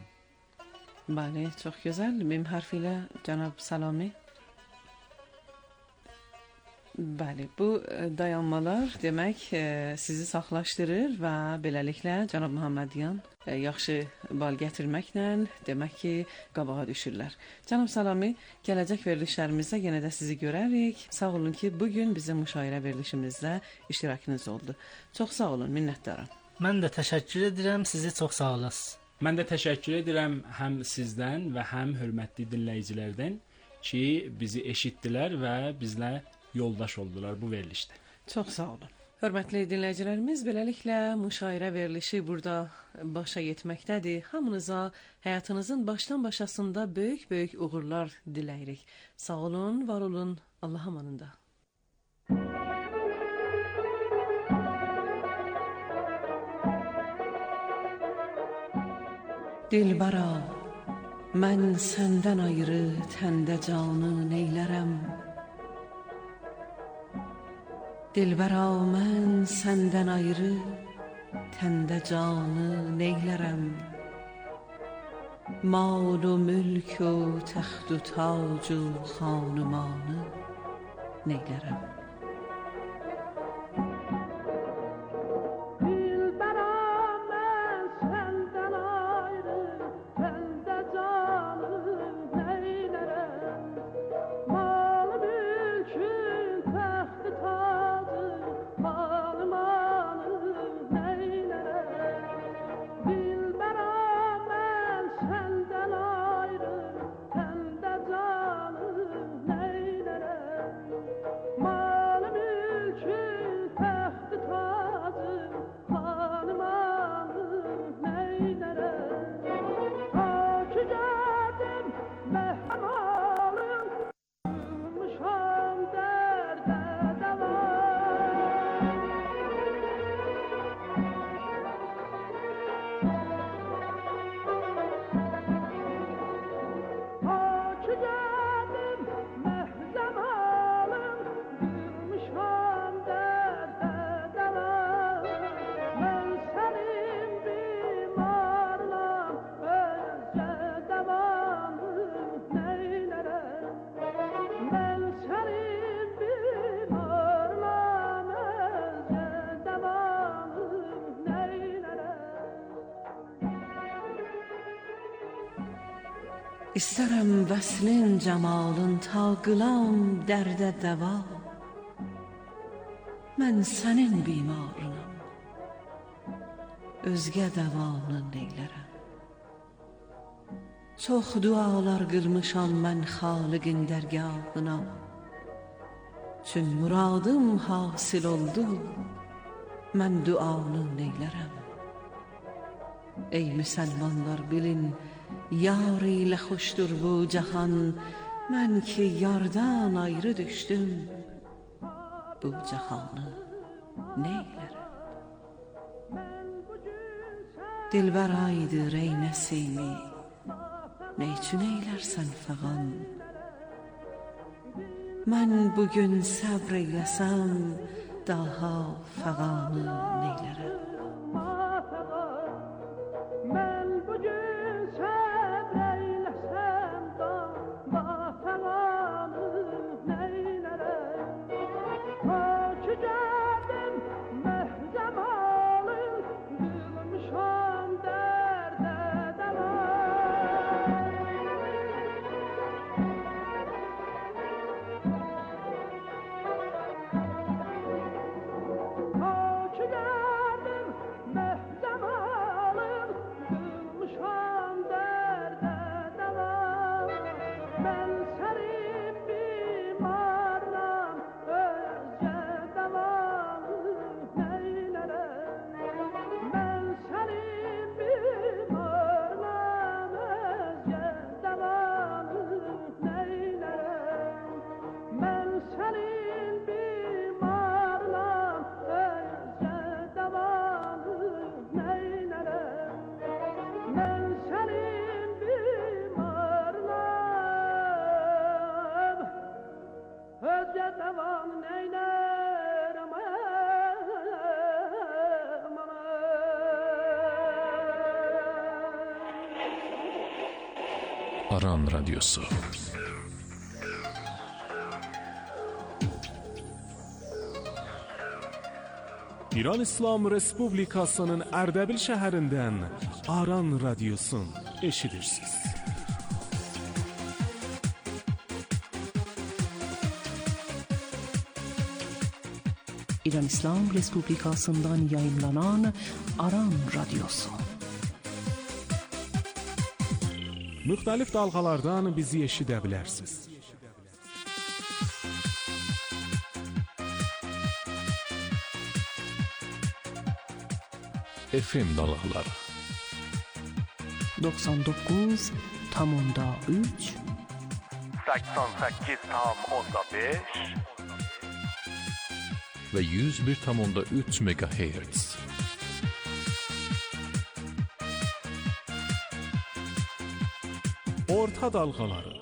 Bəli, çox gözəl. Mim hərfi ilə cənab Salami. Bəli, bu dayanmalar demək sizi saxlaşdırır və beləliklə cənab Muhammediyan yaxşı bal gətirməklə demək ki, qabağa düşürlər. Cənab Salami, gələcək verilişlərimizdə yenə də sizi görərik. Sağ olun ki, bugün bizim müşairə verilişimizdə iştirakınız oldu. Çox sağ olun, minnətdaram. Mən də təşəkkür edirəm, sizi çox sağ olasınız. Mən də təşəkkür edirəm həm sizdən və həm hörmətli dinləyicilərdən ki, bizi eşitdilər və bizlə yoldaş oldular bu verilişdə. Çox sağ olun. Hörmətli dinləyicilərimiz, beləliklə müşairə verilişi burada başa yetməkdədir. Hamınıza həyatınızın başdan başasında böyük-böyük uğurlar diləyirik. Sağ olun, var olun, Allah amanında. Dilbara, mən səndən ayrı təndə canı neylərəm? Dilbara, mən səndən ayrı təndə canı neylərəm? Mal و mülk و تخت و تاج و خانمانı neylərəm? İstərəm vəslin cəmalın ta qılam dərdə dəva. Mən sənin bimarınam, özgə dəvanı neylərəm? Çox dualar qılmışam mən xaliqin dərgahına, çün muradım hasil oldu, mən duanı neylərəm? Ey müsəlmanlar bilin, yar ilə xoşdur bu cahan, mən ki yardan ayrı düşdüm, bu cahanı neylərəm? Dilbər aydır ey nəsimi, neyçün eylərsən fəğan? Mən bugün səbr eyləsəm, daha fəğanı neylərəm? Aran Radyosu. İran İslam Respublikasının Ərdəbil şəhərindən Aran Radyosun eşidirsiniz. İran İslam Respublikasından yayınlanan Aran Radyosu. Müxtəlif dalğalardan bizi eşidə bilərsiniz. F M dalğaları doxsan doqquz tam onda üç səksən səkkiz tam onda beş və yüz bir tam onda üç megahertz. Orta dalğaları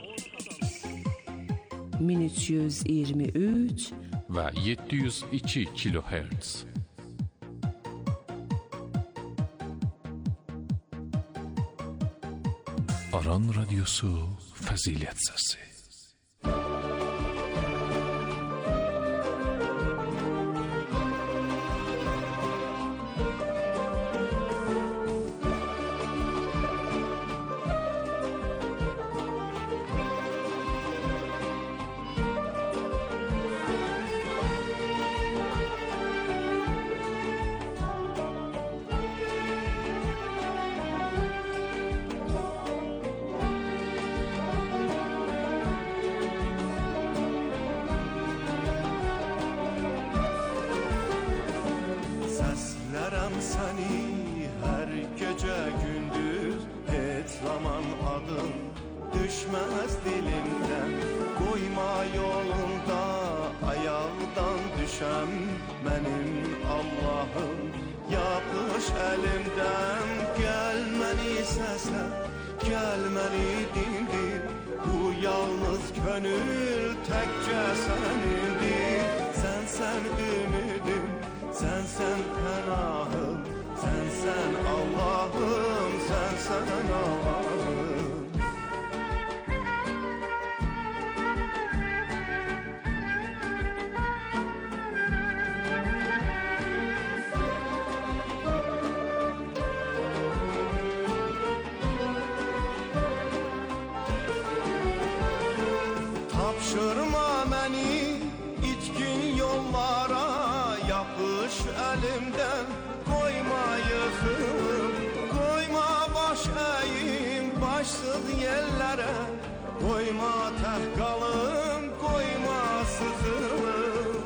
min üç yüz iyirmi üç və yeddi yüz iki kilohertz. Aran Radyosu Fəzilət Səsi. Düşmez dilimden, koyma yolunda ayağdan düşem benim Allah'ım. Yapış elimden, gelmeni sesle, gelmeni dindir. Bu yalnız gönül tekçe senindir. Sen sen ümidim, sen sen penahım, sen sen Allah'ım, sen sen Allah'ım. Tapşırma beni içkin yollara, yapış elimden, koyma yıkılıp, koyma baş eğim başsız yerlere, koyma teh kalım, koyma sıkılım.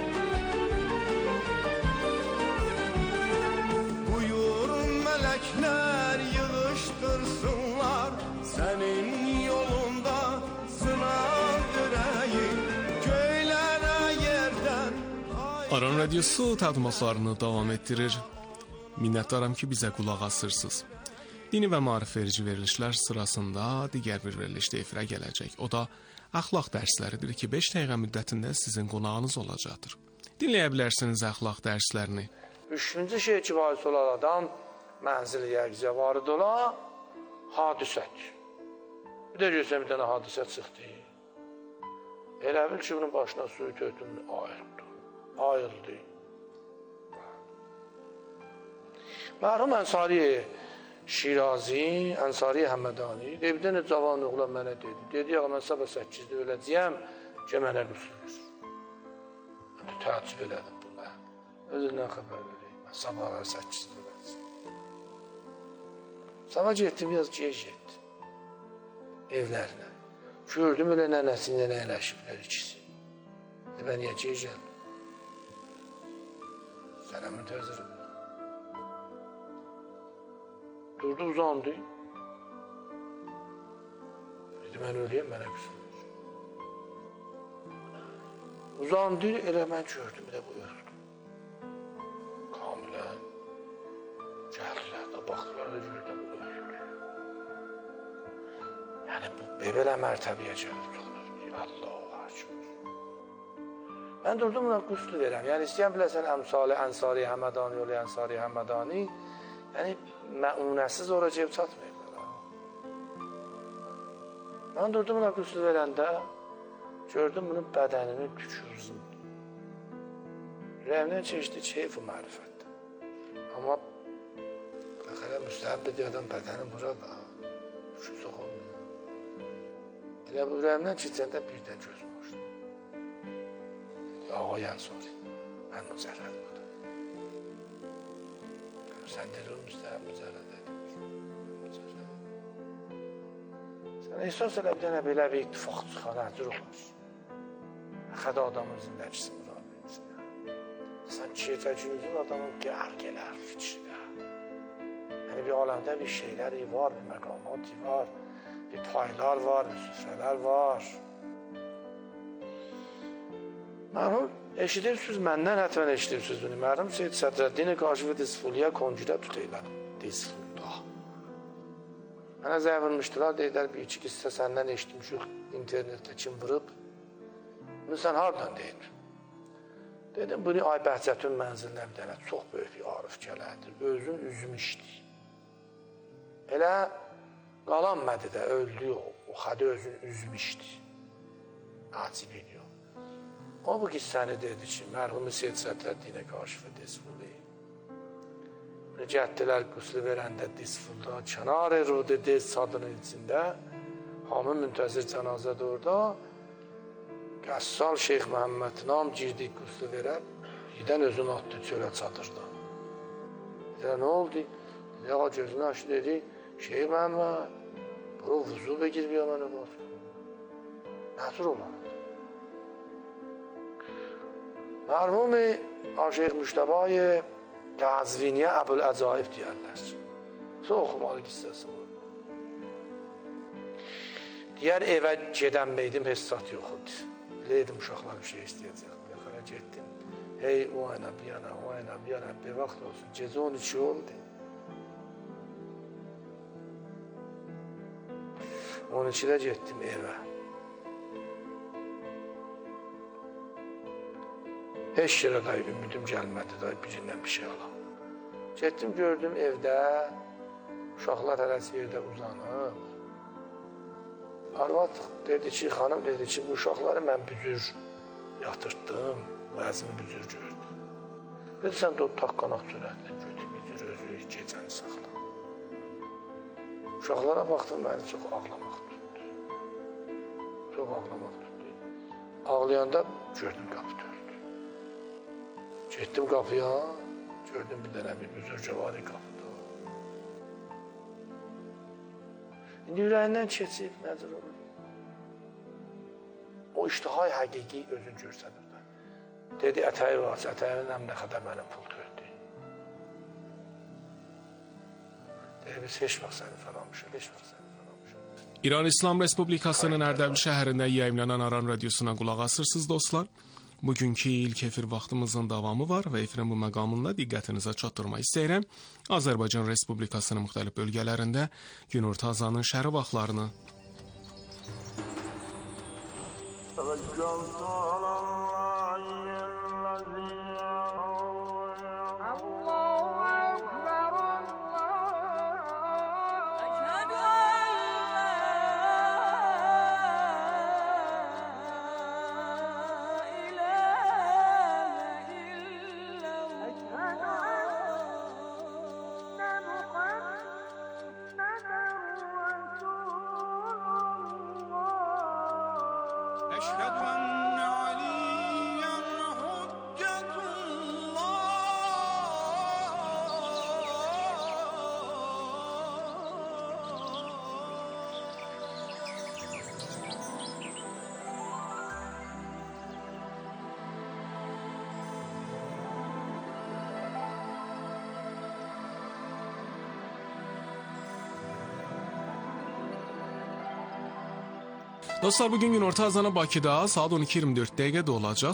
Buyur melekler yığıştırsınlar senin yolunda sınav yüreği göylere yerden. Aran Radyosu təqdimatlarını davam etdirir. Minnətdaram ki, bizə qulaq asırsınız. Dini və maarif verici verilişlər sırasında digər bir veriliş də efirə gələcək. O da əxlaq dərsləridir ki, beş dəqiqə müddətində sizin qonağınız olacaqdır. Dinləyə bilərsiniz əxlaq dərslərini. Üçüncü şey ki, varis olan adam mənzili yəqizə varid ola hadisədir. Bir də görsən bir dənə hadisə çıxdı. Elə bil ki, bunun başına suyu tötümünü ayıldı. Ayıldı. Mərhum Ənsari Şirazi, Ənsari Həmmədani, bir dənə cavan oğlan mənə dedi. Dedi, ya mən sabah səkkizdə öləcəyəm, ki, mənə qüsülür. Mən də təəccüb elədim buna. Özündən xəbər vereyim. Mən sabah səkkizdə öləcəyəm. Sabah getdim, biraz gec getdim. Evlərinə. Gördüm elə nənəsində nəyləşiblər ikisi. E, mən niyə gec gəldim? Sənə müntəzirəm. Durdu, uzandı. Dedi, mən öləyəm, mənə qüsülür. Uzandı, elə mən gördüm, elə bu öldü. Kamilən. Gəldilər də, baxdılar da gördüm, bu öldü. Yəni, bu belə mərtəbəyə gəlib. Allah-u Akbar. Mən durdum, buna qüsülü verəm. Yəni, istəyən biləsən, əmsali Ənsari Həmmədani, yolu Ənsari Həmmədani, yəni, məunəsiz ora ceb çatmayırlar. Mən durdum, buna qüsülü verəndə, gördüm bunun bədənini tükürzün. Rəhmdən çeşdi keyf-i mərifətdir. Amma, bəxərə müstəhəb edir adam bədəni bura da, şu soxulmuyor. Elə bu rəhmdən keçəndə birdən gözüm açdı. Ağa Ənsari, mən mücərrəd budur. Sən dedi, o müstəhəb mücərrəd edir. Sən ehsas elə bir dənə belə bir ittifaq çıxan əcr olar. Xəda adamın zindəkisi mürad etsin. Sən keçəcünüzün adamın qər gələr fikrinə. Yani bir alemde bir şeyleri var, bir mekamati var, bir paylar var, bir süfreler var. Mərhum, eşidirsiniz, məndən hətmən eşidirsiniz bunu. Mərhum Seyyid Sədrəddin Kaşif Disfuliyə koncüdə tutaylar. Disfulda. Mənə zəy vurmuşdular, deyirlər, bir iki qissə səndən eşitmişik internetdə kim vurub. Bunu sən hardan deyir? Dedim, bunu Ay Bəhcətün mənzilinə bir dənə çox böyük bir arif gələrdir. Özün üzmüşdü. Elə qalan mədidə öldü o. O xədi özün üzmüşdü. Acib ediyor. O bu qissəni dedi ki, mərhumu Seyyid Sədrəddin Kaşif Disfuli. Cəddilər qüslü verəndə Disfulda, kənar-ı rude dez çadının içində, hamı müntəzir cənazədə orada, Qəssal Şeyx Məhəmməd Nam girdik qüslü verəb, gidən özünü atdı çölə çadırda. Dedi, nə oldu? Dedi, ağa gözünü açdı, dedi, Şeyx Məhəmməd, bura vuzu begir bir mənə var. Nədir olan? Mərhum-i Aşiq Müştəbay Qəzviniyə Əbül-Əcaib deyərlər. Çox oxumalı qissəsi bu. Deyər, evə gedən meydim hesat yox idi. Biləydim, uşaqlar bir şey istəyəcək. Yaxara getdim. Hey, o ayna, bir yana, o ayna, bir yana, bir vaxt olsun. Gecə on iki oldu. on ikidə getdim evə. Heç yerə day ümidim gəlmədi, day birindən bir şey alam. Getdim, gördüm evdə, uşaqlar hələsi yerdə uzanıb. Arvad dedi ki, xanım dedi ki, bu uşaqları mən büzür yatırtdım, vəzimi büzür gördüm. Dedi, sən də o taqqanaq sürətlə götür, büzür, özü gecəni saxla. Uşaqlara baxdım, məni çox ağlamaq tutdu. Çox ağlamaq tutdu. Ağlayanda gördüm qapı dördü. Getdim qapıya, gördüm bir dənə bir büzürcə var qapıda. İndi ürəyindən keçib, nədir olur? O iştihay həqiqi özün görsədir. Dedi, ətəyi var, ətəyinin əmnə qədər mənim pul gördü. Dedi, biz heç vaxt səni fərlamışıq, heç vaxt səni fərlamışıq. İran İslam Respublikasının Ərdəbil şəhərində yayımlanan Aran radiosuna qulaq asırsınız dostlar. Bugünkü ilk efir vaxtımızın davamı var və efirin bu məqamında diqqətinizə çatdırmaq istəyirəm. Azərbaycan Respublikasının müxtəlif bölgələrində günorta azanın şəhəri vaxtlarını. Dostlar, bugün günorta azanı Bakıda saat on iki iyirmi dörd dəqiqədə olacaq.